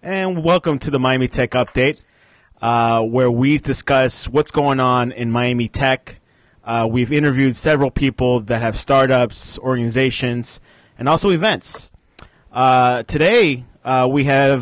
and welcome to the Miami Tech Update, where we discuss what's going on in Miami Tech. We've interviewed several people that have startups, organizations, and also events. Today, we have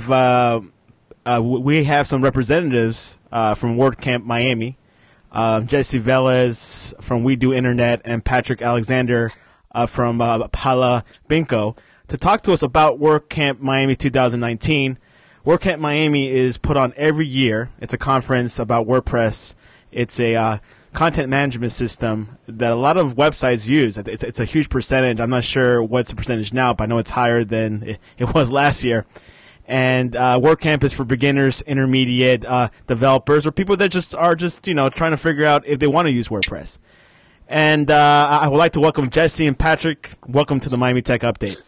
some representatives from WordCamp Miami, Jesse Velez from We Do Internet, and Patrick Alexander from Pala Binko, to talk to us about WordCamp Miami 2019. WordCamp Miami is put on every year. It's a conference about WordPress. It's a content management system that a lot of websites use. It's a huge percentage. I'm not sure what's the percentage now, but I know it's higher than it was last year. And WordCamp is for beginners, intermediate developers, or people that are trying to figure out if they want to use WordPress. And I would like to welcome Jesse and Patrick. Welcome to the Miami Tech Update.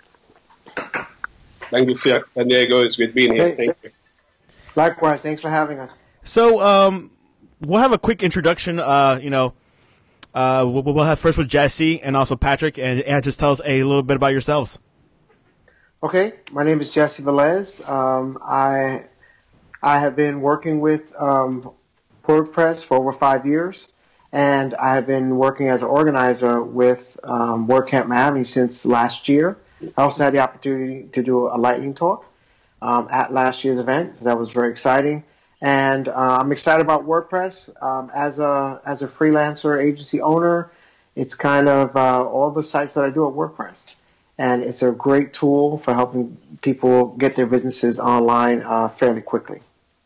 Thank you, San Diego. It's good being here. Thank you. Likewise. Thanks for having us. So we'll have a quick introduction. We'll have first with Jesse and also Patrick, and just tell us a little bit about yourselves. Okay. My name is Jesse Velez. I have been working with WordPress for over 5 years, and I have been working as an organizer with WordCamp Miami since last year. I also had the opportunity to do a lightning talk at last year's event. So that was very exciting. And I'm excited about WordPress. As a freelancer agency owner, it's kind of all the sites that I do at WordPress. And it's a great tool for helping people get their businesses online fairly quickly.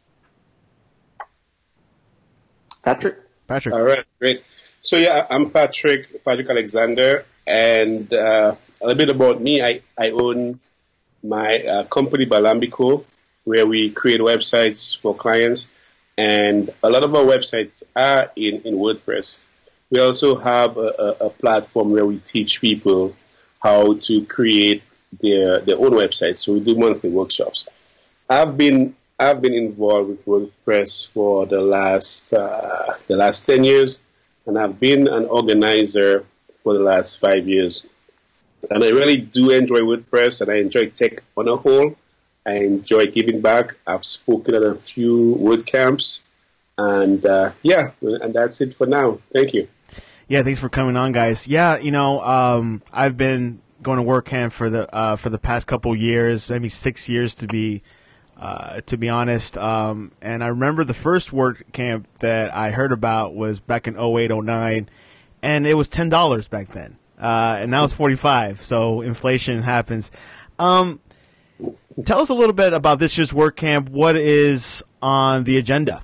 Patrick? All right, great. So, yeah, I'm Patrick Alexander, and a little bit about me. I own my company, Balambico, where we create websites for clients, and a lot of our websites are in WordPress. We also have a platform where we teach people how to create their own websites. So we do monthly workshops. I've been involved with WordPress for the last 10 years, and I've been an organizer for the last 5 years. And I really do enjoy WordPress, and I enjoy tech on a whole. I enjoy giving back. I've spoken at a few WordCamps, and and that's it for now. Thank you. Yeah, thanks for coming on, guys. Yeah, I've been going to WordCamp for the past couple years, maybe 6 years to be honest. And I remember the first WordCamp that I heard about was back in 08, 09, and it was $10 back then. And now it's $45, so inflation happens. Tell us a little bit about this year's WordCamp. What is on the agenda?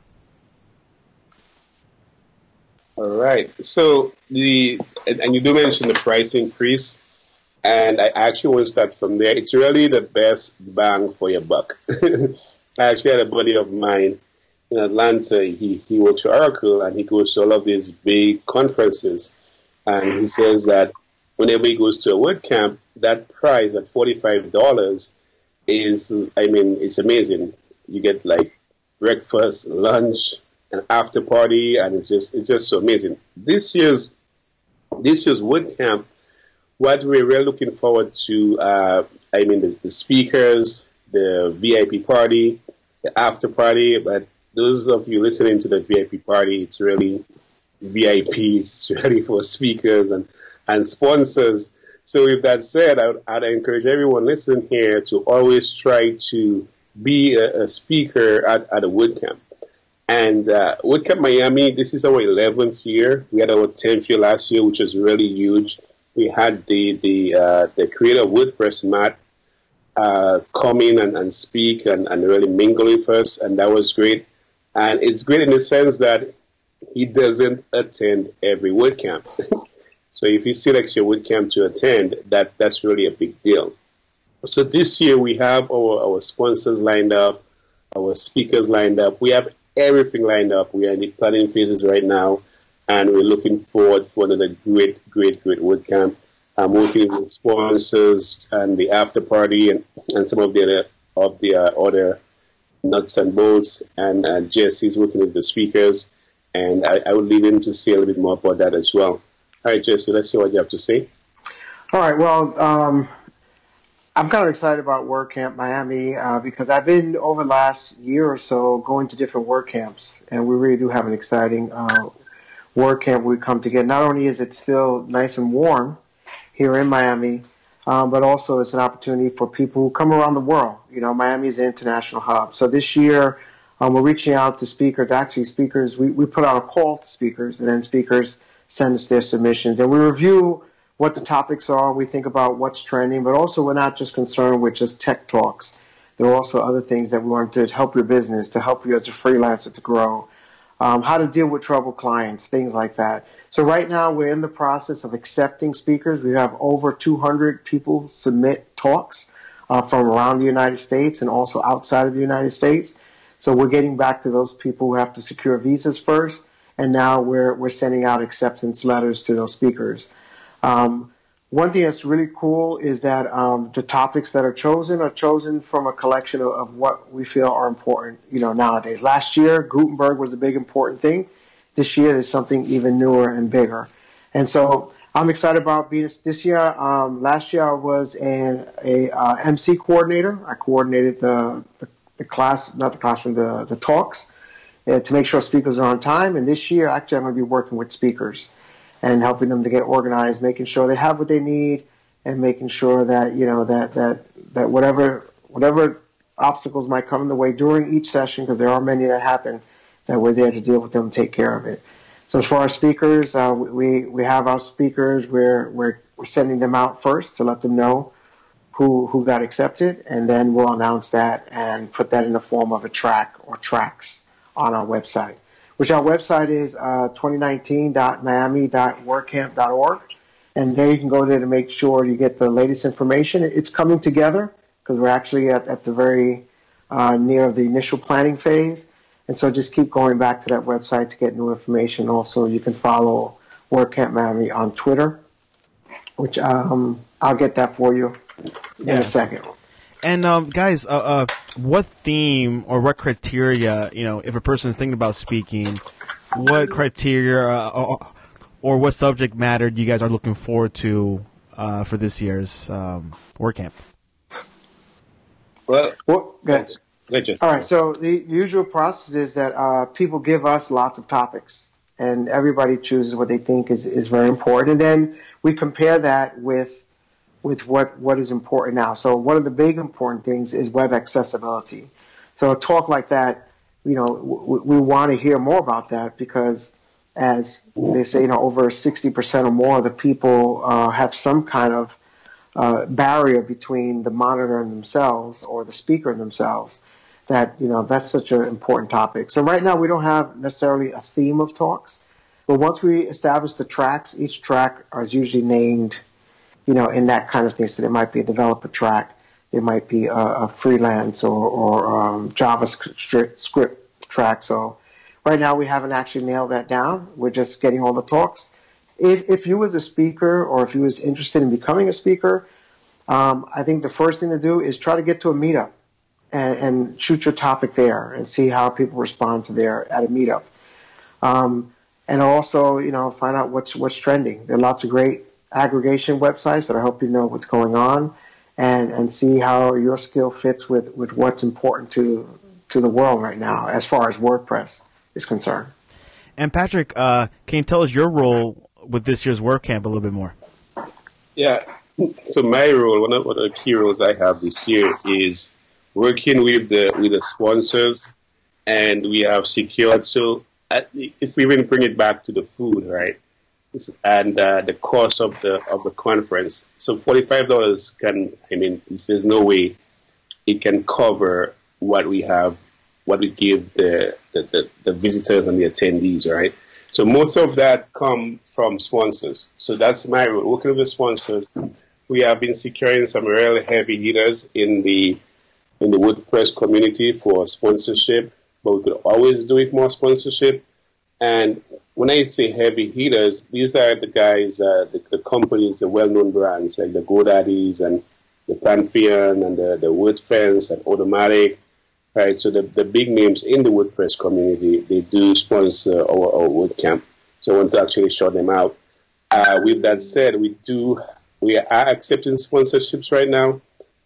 All right. So and you do mention the price increase, and I actually want to start from there. It's really the best bang for your buck. I actually had a buddy of mine in Atlanta. He works for Oracle, and he goes to all of these big conferences, and he says that whenever he goes to a WordCamp, that price at $45 is, it's amazing. You get like breakfast, lunch, an after party, and it's just so amazing. This year's WordCamp, what we're really looking forward to, the speakers, the VIP party, the after party. But those of you listening to the VIP party, it's really VIP. It's really for speakers and sponsors. So with that said, I'd encourage everyone listening here to always try to be a speaker at a WordCamp. And WordCamp Miami, this is our 11th year. We had our 10th year last year, which was really huge. We had the creator of WordPress, Matt, come in and speak and really mingle with us, and that was great. And it's great in the sense that he doesn't attend every WordCamp. So if he selects your WordCamp to attend, that's really a big deal. So this year we have our sponsors lined up, our speakers lined up. We have everything lined up. We are in the planning phases right now, and we're looking forward for another great WordCamp. I'm working with sponsors and the after party and some of the other nuts and bolts. And Jesse's working with the speakers, and I would leave him to say a little bit more about that as well. All right, Jesse, let's see what you have to say. All right. Well, I'm kind of excited about WordCamp Miami because I've been over the last year or so going to different WordCamps, and we really do have an exciting WordCamp. We come together. Not only is it still nice and warm here in Miami, but also it's an opportunity for people who come around the world. You know, Miami is an international hub. So this year, we're reaching out to speakers. Actually, speakers, we put out a call to speakers, and then speakers send us their submissions, and we review what the topics are. We think about what's trending, but also we're not just concerned with just tech talks. There are also other things that we want to help your business, to help you as a freelancer to grow, how to deal with troubled clients, things like that. So right now we're in the process of accepting speakers. We have over 200 people submit talks from around the United States and also outside of the United States. So we're getting back to those people who have to secure visas first, and now we're sending out acceptance letters to those speakers. One thing that's really cool is that the topics that are chosen from a collection of what we feel are important, you know, nowadays. Last year, Gutenberg was a big important thing. This year, there's something even newer and bigger. And so I'm excited about being this year. Last year, I was a MC coordinator. I coordinated the class, not the classroom, the talks to make sure speakers are on time. And this year, actually, I'm going to be working with speakers and helping them to get organized, making sure they have what they need, and making sure that, you know, that whatever obstacles might come in the way during each session, because there are many that happen, that we're there to deal with them and take care of it. So as far as speakers, we have our speakers. We're sending them out first to let them know who got accepted, and then we'll announce that and put that in the form of a track or tracks on our website, which our website is 2019.miami.wordcamp.org. And there you can go there to make sure you get the latest information. It's coming together because we're actually at the very near the initial planning phase. And so just keep going back to that website to get new information. Also, you can follow WordCamp Miami on Twitter, which I'll get that for you in a second. And guys, what theme or what criteria, you know, if a person is thinking about speaking, what criteria or what subject matter you guys are looking forward to for this year's WordCamp? Well, good. All right, so the usual process is that people give us lots of topics, and everybody chooses what they think is very important, and then we compare that with what is important now. So one of the big important things is web accessibility. So a talk like that, you know, we want to hear more about that because, as they say, you know, over 60% or more of the people have some kind of barrier between the monitor and themselves or the speaker and themselves. That, you know, that's such an important topic. So right now we don't have necessarily a theme of talks, but once we establish the tracks, each track is usually named, you know, in that kind of thing. So there might be a developer track, there might be a freelance or JavaScript track. So right now we haven't actually nailed that down. We're just getting all the talks. If you was a speaker or if you was interested in becoming a speaker, I think the first thing to do is try to get to a meetup and shoot your topic there and see how people respond to there at a meetup. And also, you know, find out what's trending. There are lots of great aggregation websites that help you know what's going on and see how your skill fits with what's important to the world right now as far as WordPress is concerned. And Patrick, can you tell us your role with this year's WordCamp a little bit more? Yeah, so my role, one of the key roles I have this year is working with the sponsors, and we have secured, so if we even bring it back to the food, right, and the cost of the conference. So $45 there's no way it can cover what we have, what we give the visitors and the attendees, right? So most of that come from sponsors. So that's my role, working with the sponsors. We have been securing some really heavy hitters in the WordPress community for sponsorship, but we could always do it more sponsorship. And when I say heavy hitters, these are the guys, the companies, the well-known brands like the GoDaddies and the Pantheon and the WordFence and Automatic, right? So the big names in the WordPress community, they do sponsor our WordCamp. So I want to actually shout them out. With that said, we are accepting sponsorships right now.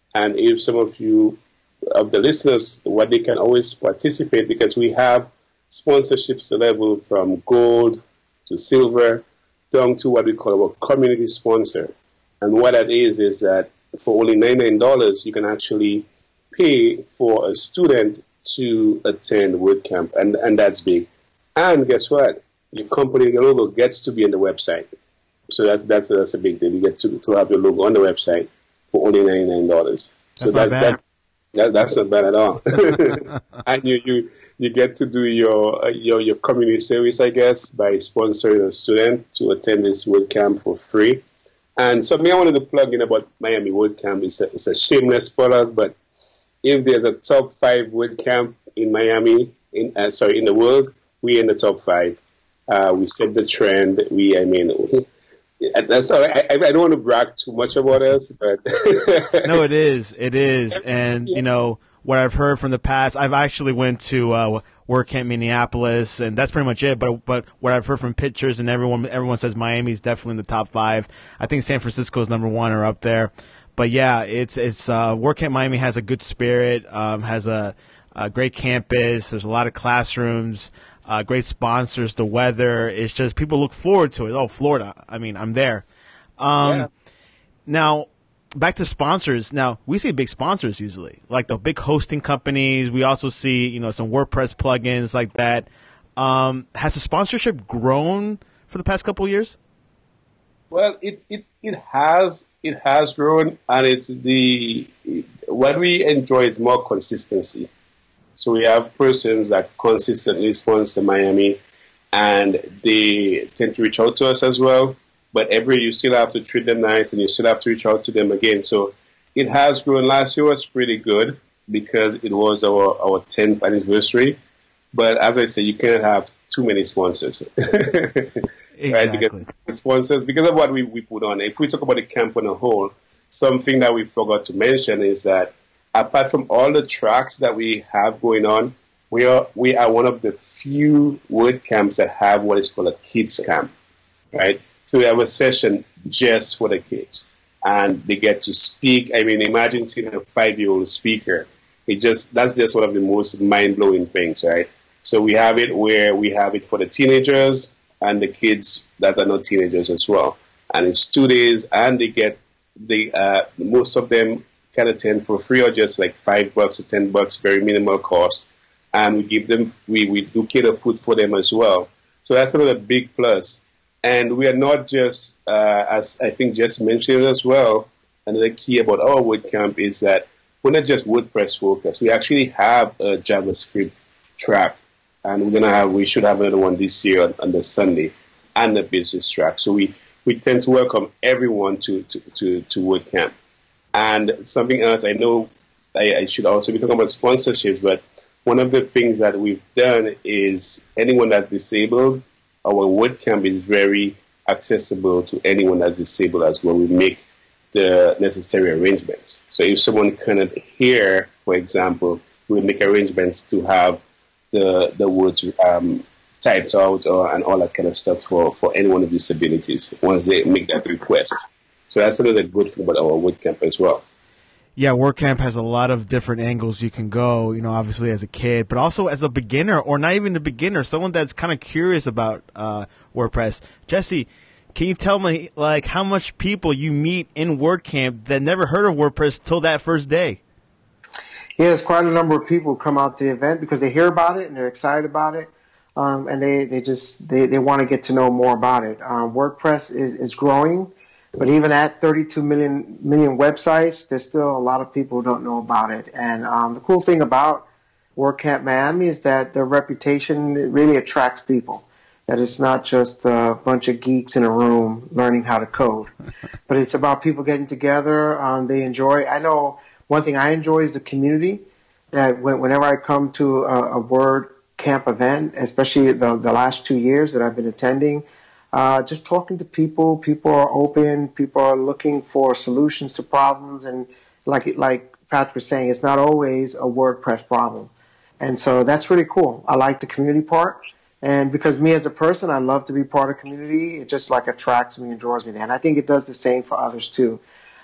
And if some of you, of the listeners, what they can always participate, because we have sponsorships level from gold to silver down to what we call our community sponsor. And what that is that for only $99, you can actually pay for a student to attend WordCamp, and that's big. And guess what? Your company, your logo gets to be on the website. So that's a big deal. You get to have your logo on the website for only $99. That's not bad. That's not bad at all. And you get to do your community service, I guess, by sponsoring a student to attend this WordCamp for free. And something I wanted to plug in about Miami WordCamp is it's a shameless product, but if there's a top 5 WordCamp in Miami, in the world, we're in the top 5. We set the trend. That's all right. I don't want to brag too much about us, but no, it is, and you know what I've heard from the past. I've actually went to WordCamp Minneapolis, and that's pretty much it. But what I've heard from pictures and everyone says Miami's definitely in the top 5. I think San Francisco's number 1 or up there. But yeah, it's WordCamp Miami has a good spirit, has a great campus. There's a lot of classrooms. Great sponsors, the weather. It's just people look forward to it. Oh, Florida. I mean, I'm there. Now, back to sponsors. Now, we see big sponsors usually, like the big hosting companies. We also see, some WordPress plugins like that. Has the sponsorship grown for the past couple of years? Well, it has grown, and what we enjoy is more consistency. So we have persons that consistently sponsor Miami, and they tend to reach out to us as well. But you still have to treat them nice, and you still have to reach out to them again. So it has grown. Last year was pretty good because it was our 10th anniversary. But as I say, you can't have too many sponsors. Exactly. Right? Because of what we put on. If we talk about the camp on a whole, something that we forgot to mention is that apart from all the tracks that we have going on, we are one of the few WordCamps that have what is called a kids camp, right? So we have a session just for the kids, and they get to speak. I mean, imagine seeing a 5-year-old speaker. That's just one of the most mind-blowing things, right? So we have it where we have it for the teenagers and the kids that are not teenagers as well, and it's 2 days, and they get most of them can attend for free or just like $5 or $10, very minimal cost. And we give them, we do cater food for them as well. So that's another big plus. And we are not just, as I think Jess mentioned as well, another key about our WordCamp is that we're not just WordPress focused. We actually have a JavaScript track, and we should have another one this year on the Sunday, and the business track. So we tend to welcome everyone to WordCamp. And something else, I know I should also be talking about sponsorships, but one of the things that we've done is anyone that's disabled, our WordCamp is very accessible to anyone that's disabled as well. We make the necessary arrangements. So if someone cannot hear, for example, we make arrangements to have the words typed out and all that kind of stuff for anyone with disabilities once they make that request. So that's another good thing about our WordCamp as well. Yeah, WordCamp has a lot of different angles you can go, obviously as a kid, but also as a beginner, or not even a beginner, someone that's kind of curious about WordPress. Jesse, can you tell me, how much people you meet in WordCamp that never heard of WordPress till that first day? Yeah, it's quite a number of people who come out to the event because they hear about it and they're excited about it, and they want to get to know more about it. WordPress is growing. But even at 32 million websites, there's still a lot of people who don't know about it. And the cool thing about WordCamp Miami is that their reputation really attracts people. That it's not just a bunch of geeks in a room learning how to code, but it's about people getting together. They enjoy. I know one thing I enjoy is the community. That whenever I come to a WordCamp event, especially the last 2 years that I've been attending. Just talking to people are open, people are looking for solutions to problems, and like Patrick was saying, it's not always a WordPress problem. And so that's really cool. I like the community part, and because me as a person, I love to be part of community, it just attracts me and draws me there. And I think it does the same for others too.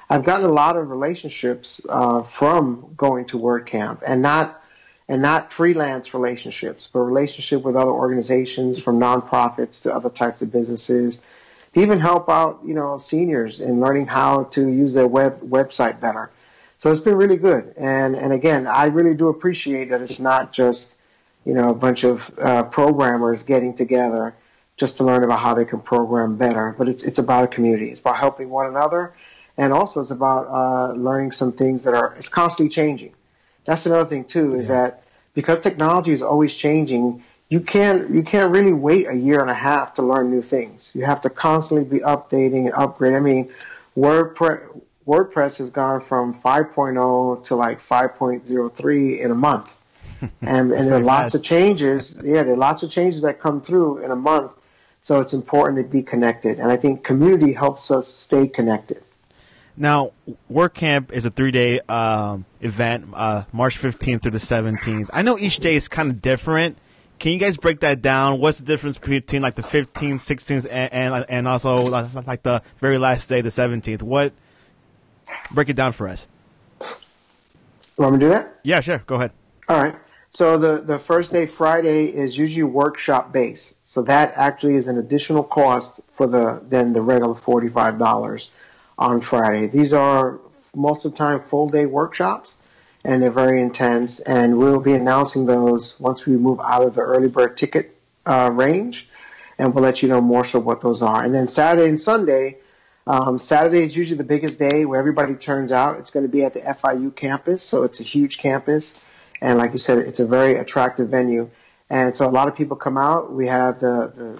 I've gotten a lot of relationships from going to WordCamp, and not freelance relationships, but relationship with other organizations, from nonprofits to other types of businesses, to even help out, seniors in learning how to use their website better. So it's been really good. And again, I really do appreciate that it's not just, a bunch of programmers getting together just to learn about how they can program better, but it's about a community. It's about helping one another, and also it's about learning some things it's constantly changing. That's another thing too, is that because technology is always changing, you can't really wait a year and a half to learn new things. You have to constantly be updating and upgrading. I mean, WordPress has gone from 5.0 to like 5.03 in a month. And there are lots of changes. Yeah, there are lots of changes that come through in a month. So it's important to be connected. And I think community helps us stay connected. Now, WordCamp is a 3-day event, March 15th through the 17th. I know each day is kind of different. Can you guys break that down? What's the difference between like the 15th, 16th, and also like the very last day, the 17th? Break it down for us. You want me to do that? Yeah, sure. Go ahead. All right. So the first day, Friday, is usually workshop based. So that actually is an additional cost for the regular $45 on Friday. These are most of the time full day workshops, and they're very intense. And we'll be announcing those once we move out of the early bird ticket range, and we'll let you know more so what those are. And then Saturday and Sunday. Saturday is usually the biggest day where everybody turns out. It's going to be at the FIU campus, so it's a huge campus. And like you said, it's a very attractive venue. And so a lot of people come out. We have the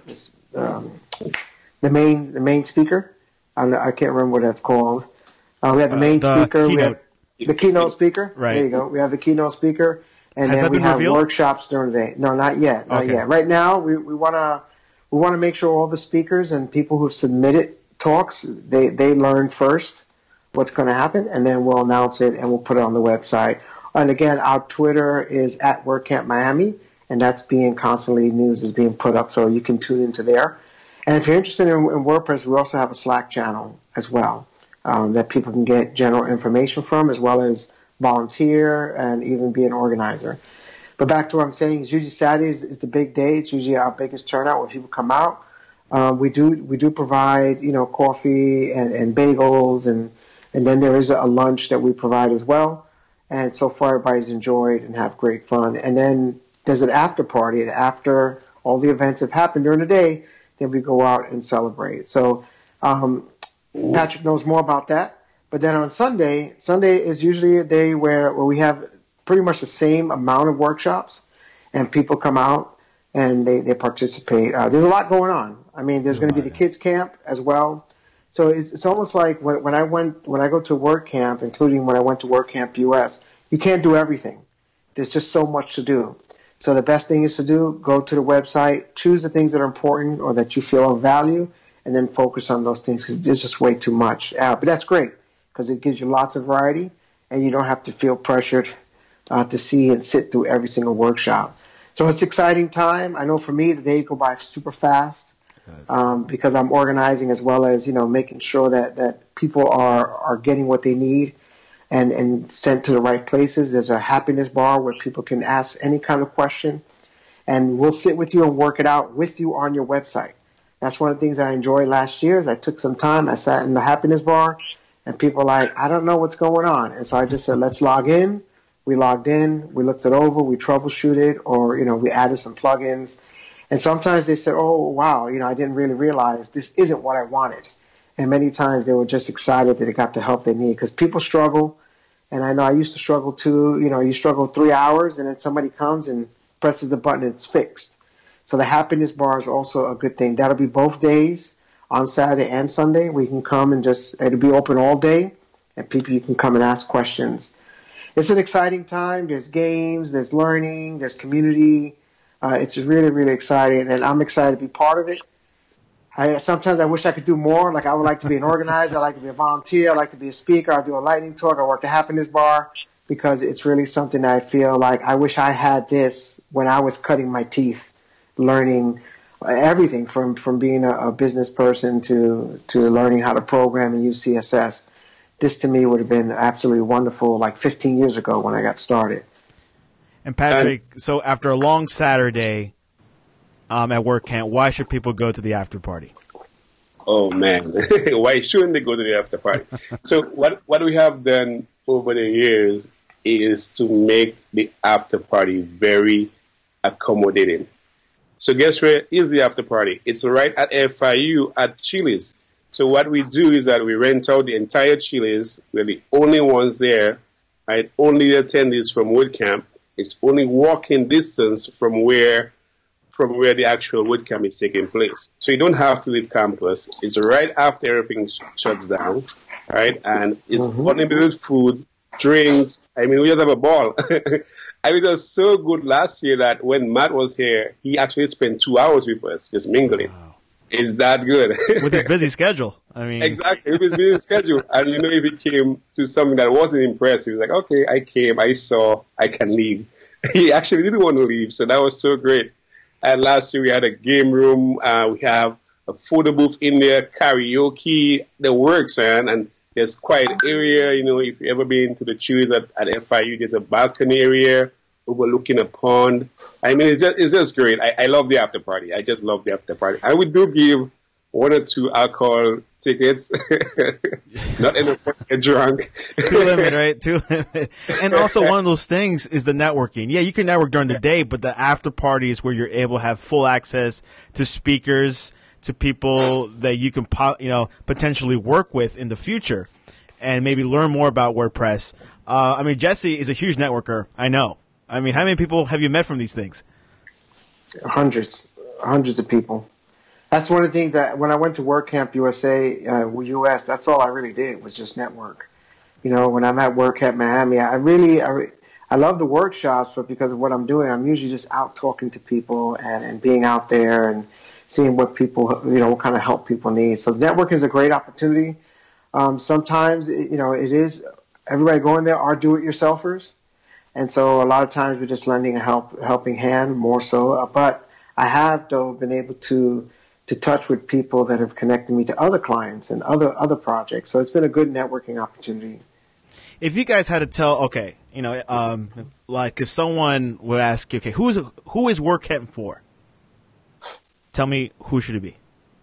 main speaker. I can't remember what that's called. We have the main speaker. We have the keynote speaker. Right. There you go. We have the keynote speaker. And then we have workshops during the day. No, not yet. Not yet. Right now, we want to make sure all the speakers and people who've submitted talks, they learn first what's going to happen, and then we'll announce it and we'll put it on the website. And again, our Twitter is at WordCamp Miami, and that's being constantly, news is being put up, so you can tune into there. And if you're interested in WordPress, we also have a Slack channel as well that people can get general information from, as well as volunteer and even be an organizer. But back to what I'm saying, is usually Saturdays is the big day. It's usually our biggest turnout when people come out. We do provide, coffee and bagels, and then there is a lunch that we provide as well. And so far, everybody's enjoyed and have great fun. And then there's an after party, and after all the events have happened during the day, then we go out and celebrate. So Patrick knows more about that. But then on Sunday is usually a day where we have pretty much the same amount of workshops, and people come out and they participate. There's a lot going on. I mean, there's going to be the kids camp as well. So it's almost like when I go to WordCamp, including when I went to WordCamp US, you can't do everything. There's just so much to do. So the best thing is to go to the website, choose the things that are important or that you feel of value, and then focus on those things. There's just way too much. But that's great because it gives you lots of variety, and you don't have to feel pressured to see and sit through every single workshop. So it's an exciting time. I know for me, the days go by super fast. Because I'm organizing as well as, making sure that people are getting what they need and sent to the right places. There's a happiness bar where people can ask any kind of question, and we'll sit with you and work it out with you on your website. That's one of the things I enjoyed last year is I took some time, I sat in the happiness bar, and people were like, I don't know what's going on. And so I just said, let's log in. We logged in, we looked it over, we troubleshooted, or, we added some plugins. And sometimes they said, oh, wow, I didn't really realize this isn't what I wanted. And many times they were just excited that they got the help they need because people struggle. And I know I used to struggle too. You struggle 3 hours and then somebody comes and presses the button and it's fixed. So the happiness bar is also a good thing. That'll be both days on Saturday and Sunday. We can come and it'll be open all day and you can come and ask questions. It's an exciting time. There's games, there's learning, there's community. It's really, really exciting, and I'm excited to be part of it. Sometimes I wish I could do more. Like I would like to be an organizer. I'd like to be a volunteer. I'd like to be a speaker. I'll do a lightning talk. I work the happiness bar because it's really something that I feel like I wish I had this when I was cutting my teeth, learning everything from being a business person to learning how to program and use CSS. this to me would have been absolutely wonderful like 15 years ago when I got started. And Patrick, so after a long Saturday at WordCamp, why should people go to the after party? Oh man, why shouldn't they go to the after party? So what we have done over the years is to make the after party very accommodating. So guess where is the after party? It's right at FIU at Chili's. So what we do is that we rent out the entire Chili's. We're the only ones there, right? Only attendees from WordCamp. It's only walking distance from where the actual WordCamp is taking place. So you don't have to leave campus. It's right after everything shuts down, right? And it's unlimited food, drinks. I mean, we just have a ball. I mean, it was so good last year that when Matt was here, he actually spent 2 hours with us just mingling. Wow. It's that good. With his busy schedule. I mean, exactly, with his busy schedule. And if he came to something that wasn't impressive, he was like, okay, I came, I saw, I can leave. He actually didn't want to leave, so that was so great. And last year we had a game room. We have a photo booth in there, karaoke, the works, man. And there's quiet area. If you've ever been to the Chili's at FIU, there's a balcony area overlooking a pond. I mean, it's just great. I love the after party. I just love the after party. And we do give 1 or 2 alcohol tickets. Not enough to get drunk. Too limit, right? Too limit. And also one of those things is the networking. Yeah, you can network during the day, but the after party is where you're able to have full access to speakers, to people that you can potentially work with in the future and maybe learn more about WordPress. I mean, Jesse is a huge networker, I know. I mean, how many people have you met from these things? Hundreds of people. That's one of the things that when I went to WordCamp USA, US, that's all I really did was just network. When I'm at WordCamp Miami, I love the workshops, but because of what I'm doing, I'm usually just out talking to people and being out there and seeing what people, what kind of help people need. So networking is a great opportunity. Sometimes, it is, everybody going there are do-it-yourselfers. And so a lot of times we're just lending a helping hand more so. But I have, though, been able to touch with people that have connected me to other clients and other projects. So it's been a good networking opportunity. If you guys had to tell, like if someone would ask you, okay, who is WordCamp for? Tell me, who should it be?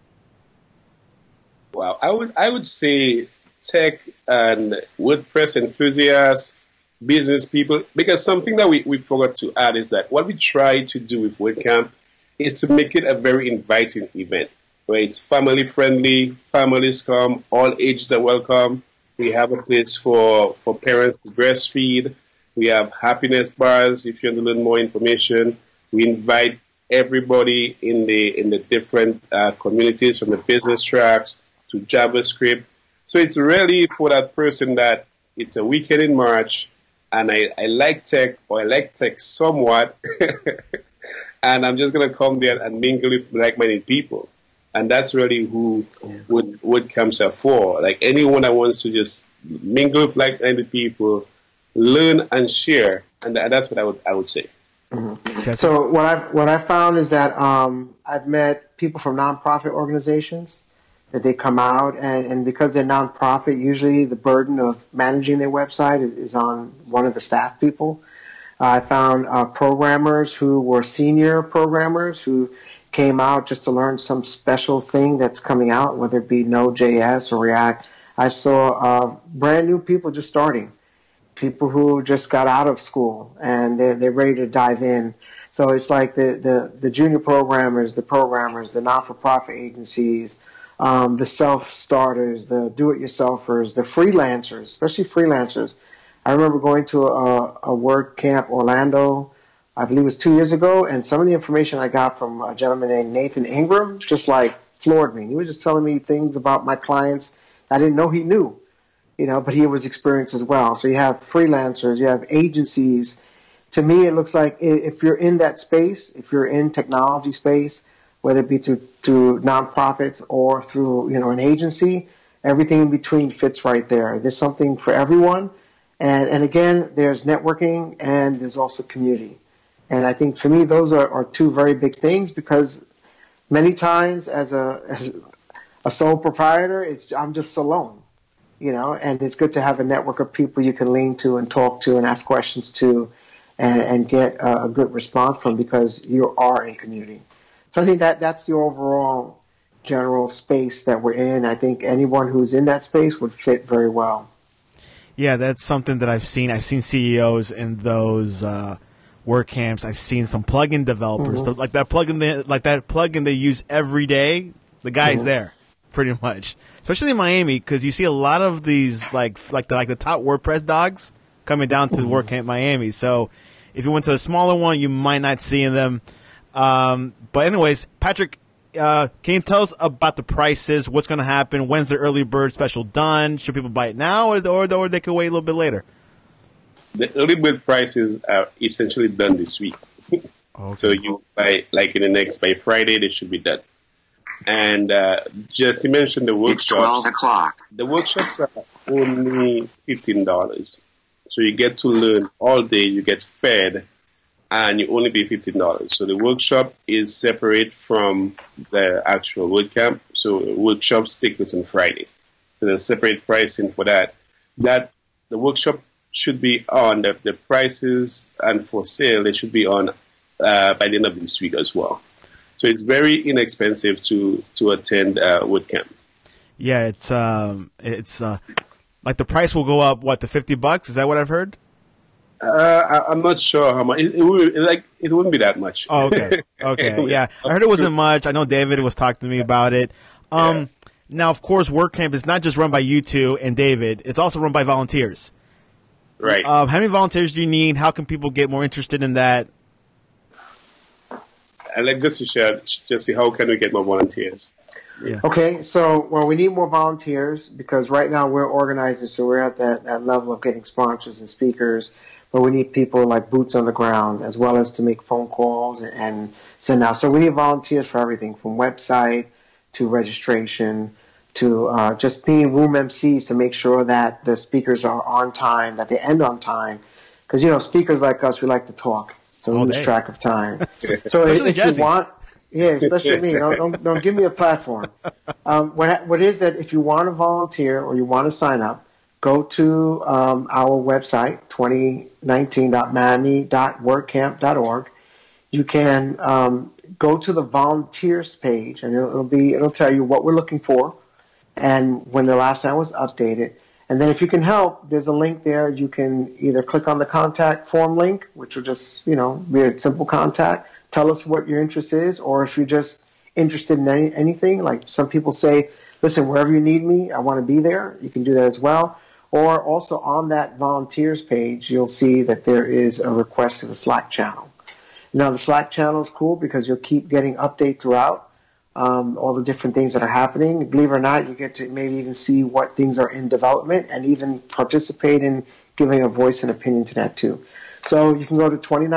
Well, I would say tech and WordPress enthusiasts, business people, because something that we forgot to add is that what we try to do with WordCamp is to make it a very inviting event where it's family friendly, families come, all ages are welcome. We have a place for parents to breastfeed. We have happiness bars if you want to learn more information. We invite everybody in the different communities, from the business tracks to JavaScript. So it's really for that person that it's a weekend in March and I like tech, or I like tech somewhat, and I'm just going to come there and mingle with like-minded people. And that's really who WordCamps are for. Like anyone that wants to just mingle with like-minded people, learn and share, and that's what I would say. Mm-hmm. So what I found is that I've met people from nonprofit organizations that they come out, and because they're nonprofit, usually the burden of managing their website is on one of the staff people. I found programmers who were senior programmers who came out just to learn some special thing that's coming out, whether it be Node.js or React. I saw brand new people just starting, people who just got out of school and they're ready to dive in. So it's like the junior programmers, the not-for-profit agencies, the self-starters, the do-it-yourselfers, the freelancers, especially freelancers. I remember going to a WordCamp Orlando, I believe it was 2 years ago, and some of the information I got from a gentleman named Nathan Ingram just like floored me. He was just telling me things about my clients I didn't know he knew, but he was experienced as well. So you have freelancers, you have agencies. To me, it looks like if you're in that space, if you're in technology space, whether it be through nonprofits or through an agency, everything in between fits right there. There's something for everyone, and again, there's networking and there's also community. And I think for me, those are two very big things, because many times as a sole proprietor, I'm just alone. and it's good to have a network of people you can lean to and talk to and ask questions to and get a good response from because you are in community. So I think that's the overall general space that we're in. I think anyone who's in that space would fit very well. Yeah, that's something that I've seen. I've seen CEOs in those WordCamps. I've seen some plugin developers, like that plugin they use every day. The guy's there, pretty much. Especially in Miami, because you see a lot of these like the top WordPress dogs coming down to WordCamp Miami. So if you went to a smaller one, you might not see them. But anyways, Patrick, can you tell us about the prices? What's going to happen? When's the early bird special done? Should people buy it now, or they could wait a little bit later? The early bird prices are essentially done this week. Okay. So you buy by Friday, they should be done. And Jesse mentioned the workshops. It's 12 o'clock. The workshops are only $15. So you get to learn all day, you get fed, and you only pay $15. So the workshop is separate from the actual WordCamp. So workshops take place on Friday. So there's separate pricing for that. The workshop should be on the prices, and for sale, they should be on by the end of this week as well. So it's very inexpensive to attend WordCamp. Yeah, it's like the price will go up to $50? Is that what I've heard? I'm not sure how much. It wouldn't be that much. Oh, okay. Okay. Yeah, I heard it wasn't much. I know David was talking to me about it. Now, of course, WordCamp is not just run by you two and David. It's also run by volunteers. Right. How many volunteers do you need? How can people get more interested in that? I'd like just to share, Jesse, how can we get more volunteers? Yeah. Okay, so, we need more volunteers because right now we're organizing, so we're at that level of getting sponsors and speakers, but we need people like boots on the ground as well as to make phone calls and send out. So we need volunteers for everything from website to registration to just being room MCs to make sure that the speakers are on time, that they end on time. Because, speakers like us, we like to talk. So we lose track of time. So if you want, especially me, don't give me a platform. What is that? If you want to volunteer or you want to sign up, go to our website 2019.miami.wordcamp.org. You can go to the volunteers page, and it'll tell you what we're looking for and when the last time was updated. And then if you can help, there's a link there. You can either click on the contact form link, which will just, be a simple contact. Tell us what your interest is, or if you're just interested in anything, like some people say, listen, wherever you need me, I want to be there. You can do that as well. Or also on that volunteers page, you'll see that there is a request to the Slack channel. Now, the Slack channel is cool because you'll keep getting updates throughout. All the different things that are happening. Believe it or not, you get to maybe even see what things are in development and even participate in giving a voice and opinion to that too. So you can go to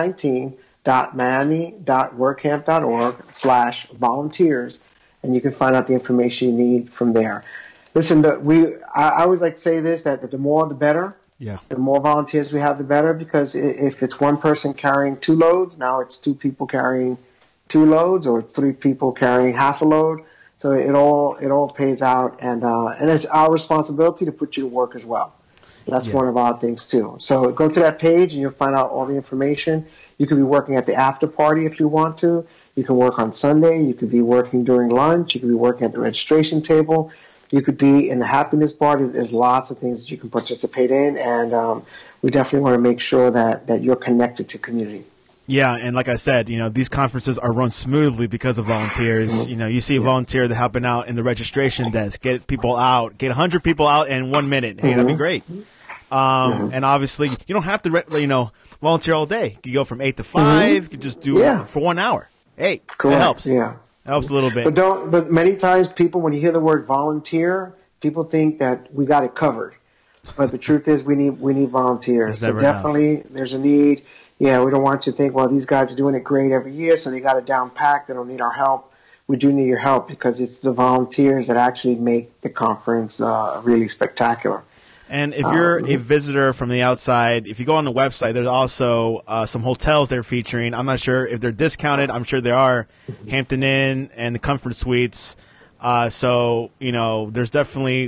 2019.miami.wordcamp.org/volunteers and you can find out the information you need from there. Listen, I always like to say this, that the more the better. Yeah. The more volunteers we have, the better, because if it's one person carrying 2 loads, now it's 2 people carrying 2 loads, or 3 people carrying half a load. So it all pays out, and it's our responsibility to put you to work as well. That's one of our things too. So go to that page and you'll find out all the information. You could be working at the after party if you want to. You can work on Sunday. You could be working during lunch. You could be working at the registration table. You could be in the happiness bar. There's lots of things that you can participate in, and we definitely want to make sure that you're connected to community. Yeah, and like I said, these conferences are run smoothly because of volunteers. Mm-hmm. You see a volunteer that's helping out in the registration desk, get people out, get 100 people out in 1 minute. Hey, that'd be great. And obviously, you don't have to, volunteer all day. You go from 8 to 5. You can just do it for 1 hour. Hey, correct. It helps. Yeah, it helps a little bit. But many times, people, when you hear the word volunteer, people think that we got it covered. But the truth is, we need volunteers. So definitely, there's a need. Yeah, we don't want you to think, well, these guys are doing it great every year, so they got it down packed. They don't need our help. We do need your help because it's the volunteers that actually make the conference really spectacular. And if you're a visitor from the outside, if you go on the website, there's also some hotels they're featuring. I'm not sure if they're discounted. I'm sure they are. Hampton Inn and the Comfort Suites. So, there's definitely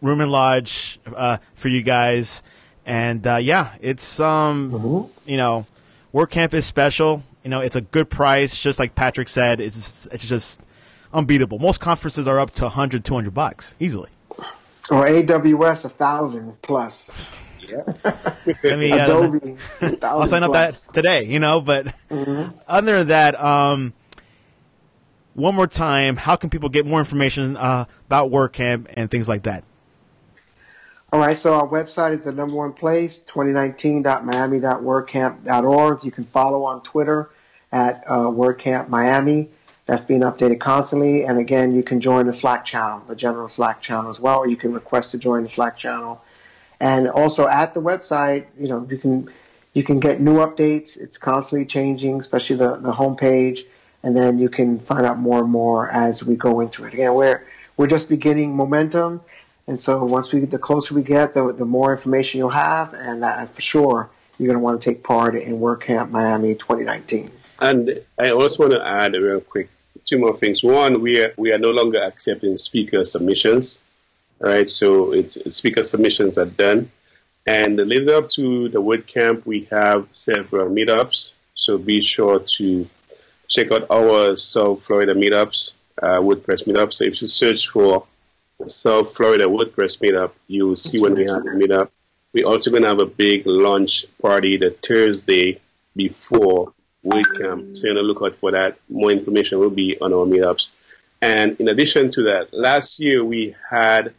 room and lodge for you guys. And it's WordCamp is special. It's a good price, just like Patrick said. It's just unbeatable. Most conferences are up to $100-$200 easily. Or AWS 1,000 plus. Yeah. Adobe. I'll sign up that today. But other than that, one more time, how can people get more information about WordCamp and things like that? All right, so our website is the number one place, 2019.miami.wordcamp.org. You can follow on Twitter at WordCamp Miami. That's being updated constantly. And again, you can join the Slack channel, the general Slack channel as well, or you can request to join the Slack channel. And also at the website, you can get new updates. It's constantly changing, especially the homepage. And then you can find out more and more as we go into it. Again, we're just beginning momentum. And so the closer we get, the more information you'll have, and for sure you're going to want to take part in WordCamp Miami 2019. And I also want to add real quick 2 more things. One, we are no longer accepting speaker submissions, right? So speaker submissions are done. And leading up to the WordCamp, we have several meetups. So be sure to check out our South Florida meetups, WordPress meetups. So if you search for South Florida WordPress meetup, you'll see when we have a meetup. We're also going to have a big launch party the Thursday before WordCamp. So look out for that. More information will be on our meetups. And in addition to that, last year we had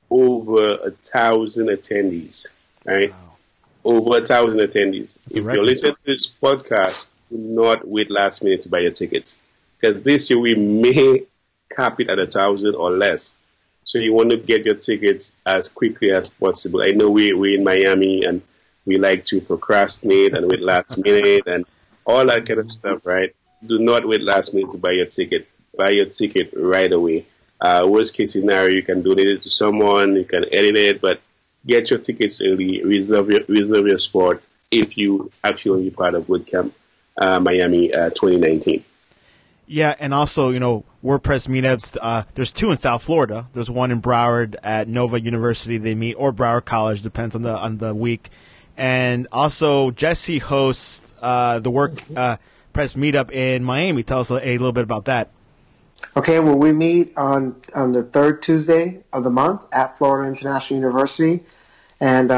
over 1,000 attendees, right? Wow. Over 1,000 attendees. If you're listening to this podcast, do not wait last minute to buy your tickets, because this year we may cap it at 1,000 or less. So you want to get your tickets as quickly as possible. I know we're in Miami and we like to procrastinate and wait last minute and all that kind of stuff, right? Do not wait last minute to buy your ticket. Buy your ticket right away. Worst case scenario, you can donate it to someone, you can edit it, but get your tickets early, reserve your spot if you actually want to be part of WordCamp Miami 2019. Yeah, and also, WordPress meetups, there's 2 in South Florida. There's one in Broward at Nova University they meet, or Broward College, depends on the week. And also, Jesse hosts the WordPress meetup in Miami. Tell us a little bit about that. Okay, well, we meet on the 3rd Tuesday of the month at Florida International University. And,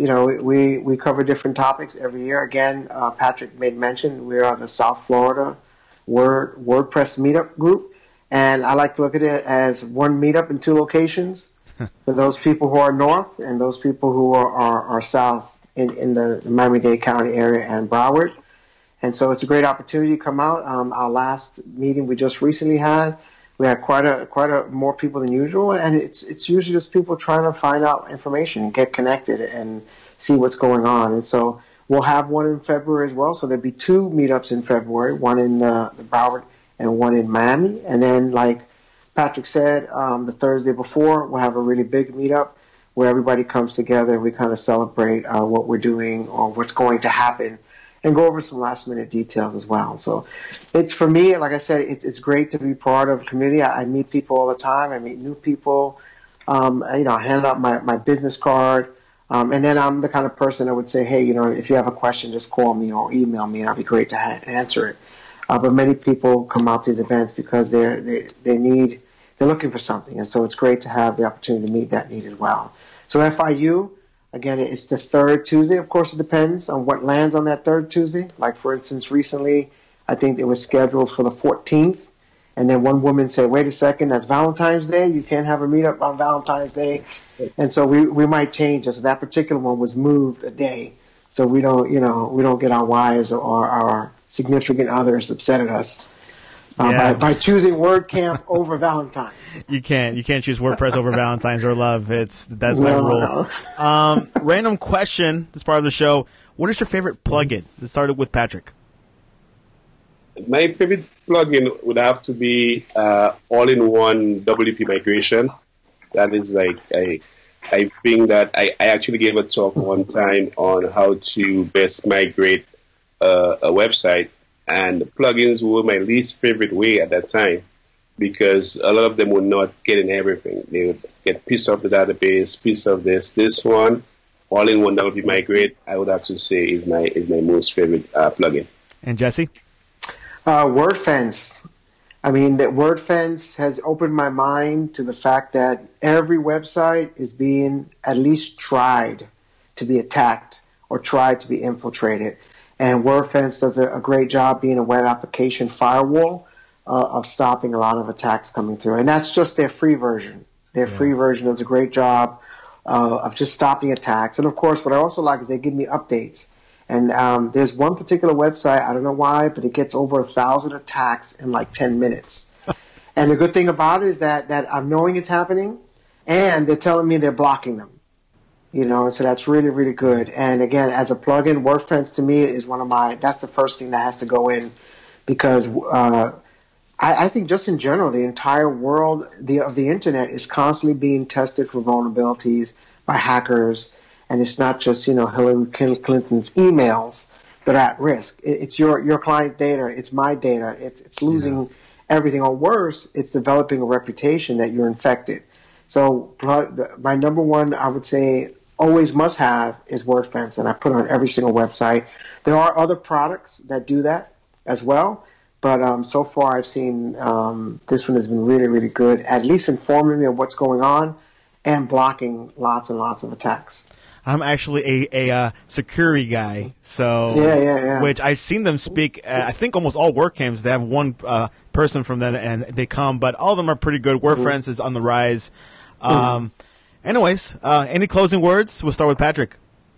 we cover different topics every year. Again, Patrick made mention, we are the South Florida WordPress meetup group, and I like to look at it as one meetup in 2 locations for those people who are north and those people who are south in the Miami-Dade County area and Broward. And so it's a great opportunity to come out. Our last meeting we just recently had, we had quite a more people than usual, and it's usually just people trying to find out information, get connected, and see what's going on. And so we'll have one in February as well. So there'll be 2 meetups in February, one in the Broward and one in Miami. And then, like Patrick said, the Thursday before, we'll have a really big meetup where everybody comes together and we kind of celebrate what we're doing or what's going to happen and go over some last-minute details as well. So it's, for me, like I said, it's great to be part of a community. I meet people all the time. I meet new people. I hand out my business card. And then I'm the kind of person that would say, hey, if you have a question, just call me or email me, and I'll be great to answer it. But many people come out to these events because they're looking for something, and so it's great to have the opportunity to meet that need as well. So FIU, again, it's the 3rd Tuesday. Of course, it depends on what lands on that 3rd Tuesday. Like, for instance, recently, I think it was scheduled for the 14th. And then one woman said, wait a second, that's Valentine's Day. You can't have a meetup on Valentine's Day. And so we might change it. So that particular one was moved a day. So we don't get our wives or our significant others upset at us by choosing WordCamp over Valentine's. You can't choose WordPress over Valentine's or love. That's my rule. No. Random question, this part of the show. What is your favorite plugin? Let's start with Patrick. My favorite plugin would have to be all-in-one WP migration. That is like I think that I actually gave a talk one time on how to best migrate a website, and plugins were my least favorite way at that time. because a lot of them would not get in everything. They would get piece of the database, piece of this one, all in one. That would be my grade. I would have to say is my most favorite plugin. And Jesse? WordFence. I mean, that WordFence has opened my mind to the fact that every website is being at least tried to be attacked or tried to be infiltrated. And WordFence does a great job being a web application firewall of stopping a lot of attacks coming through. And that's just their free version. Their free version does a great job of just stopping attacks. And, of course, what I also like is they give me updates. And there's one particular website, I don't know why, but it gets over 1,000 attacks in like 10 minutes. And the good thing about it is that I'm knowing it's happening, and they're telling me they're blocking them. You know, so that's really, really good. And again, as a plugin, WordFence to me is that's the first thing that has to go in, because I think just in general, the entire world of the internet is constantly being tested for vulnerabilities by hackers. And it's not just, Hillary Clinton's emails that are at risk. It's your client data. It's my data. It's losing everything. Or worse, it's developing a reputation that you're infected. So my number one, I would say, always must have is WordFence, and I put it on every single website. There are other products that do that as well, but so far I've seen this one has been really, really good, at least informing me of what's going on and blocking lots and lots of attacks. I'm actually a security guy, so which I've seen them speak. I think almost all WordCamps, they have one person from them, and they come, but all of them are pretty good. WordFence is on the rise. Anyways, any closing words? We'll start with Patrick.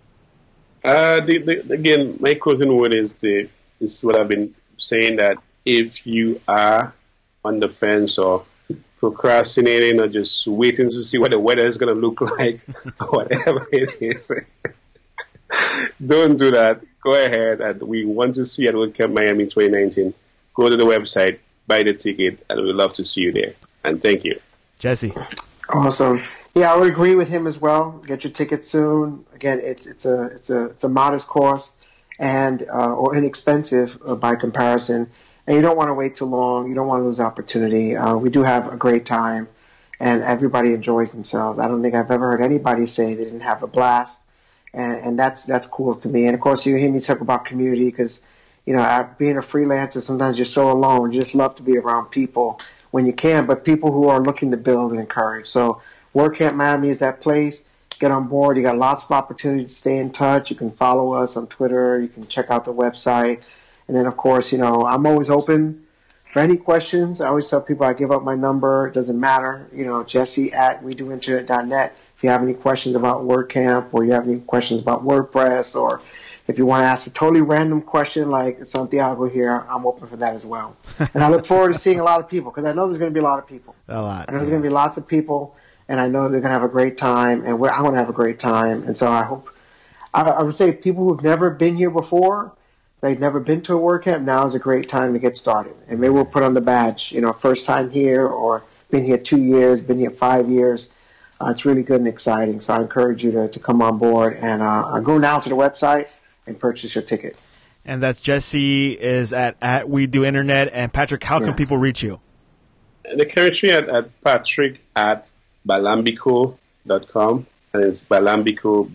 Again, my closing word is what I've been saying, that if you are on the fence or procrastinating or just waiting to see what the weather is going to look like, whatever it is, don't do that. Go ahead, and we want to see you at WordCamp Miami 2019. Go to the website, buy the ticket, and we'd love to see you there. And thank you. Jesse. Awesome. Yeah, I would agree with him as well. Get your ticket soon. Again, it's a modest cost and or inexpensive by comparison. And you don't want to wait too long. You don't want to lose opportunity. We do have a great time, and everybody enjoys themselves. I don't think I've ever heard anybody say they didn't have a blast, and that's cool to me. And of course, you hear me talk about community because, being a freelancer, sometimes you're so alone. You just love to be around people when you can, but people who are looking to build and encourage. So WordCamp Miami is that place. Get on board. You got lots of opportunities to stay in touch. You can follow us on Twitter. You can check out the website. And then, of course, I'm always open for any questions. I always tell people I give up my number. It doesn't matter. Jesse at WeDoInternet.net. If you have any questions about WordCamp, or you have any questions about WordPress, or if you want to ask a totally random question like Santiago here, I'm open for that as well. And I look forward to seeing a lot of people, because I know there's going to be a lot of people. A lot. I know there's going to be lots of people, and I know they're going to have a great time, and I'm going to have a great time. And so I would say people who've never been here before, they've never been to a WordCamp, now is a great time to get started. And maybe we'll put on the badge, first time here, or been here 2 years, been here 5 years. It's really good and exciting. So I encourage you to come on board and go now to the website and purchase your ticket. And that's Jesse is at We Do Internet. And Patrick, how can people reach you? They can reach me at Patrick at balambico.com. And it's Balambico,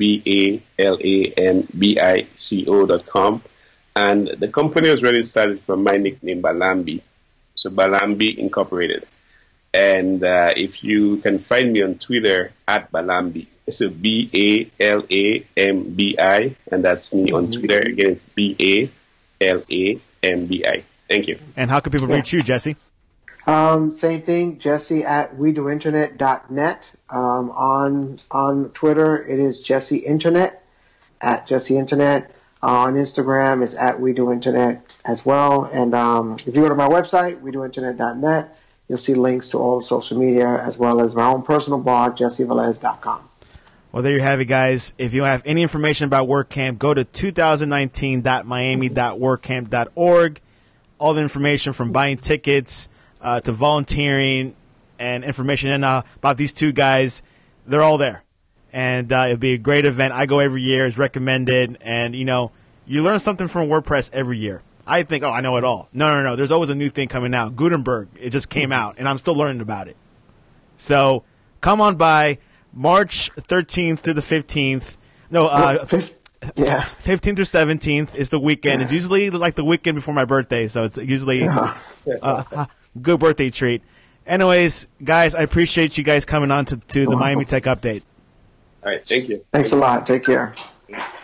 BALAMBICO.com. And the company was really started from my nickname, Balambi. So Balambi Incorporated. And if you can find me on Twitter at Balambi. So BALAMBI, and that's me on Twitter. Again, it's BALAMBI. Thank you. And how can people reach you, Jesse? Same thing, Jesse at WeDoInternet.net. On Twitter, it is Jesse Internet, at Jesse Internet. On Instagram, it's at WeDoInternet as well. And if you go to my website, WeDoInternet.net, you'll see links to all the social media, as well as my own personal blog, JesseVelez.com. Well, there you have it, guys. If you have any information about WordCamp, go to 2019.miami.wordcamp.org. All the information from buying tickets to volunteering and information about these two guys, they're all there. And it'll be a great event. I go every year. It's recommended. And, you learn something from WordPress every year. I think, oh, I know it all. No. There's always a new thing coming out. Gutenberg, it just came out, and I'm still learning about it. So come on by March 13th through the 15th. No, 15th through 17th is the weekend. It's usually like the weekend before my birthday, so it's usually a good birthday treat. Anyways, guys, I appreciate you guys coming on to the Miami Tech Update. All right, thank you. Thanks a lot. Take care. Yeah.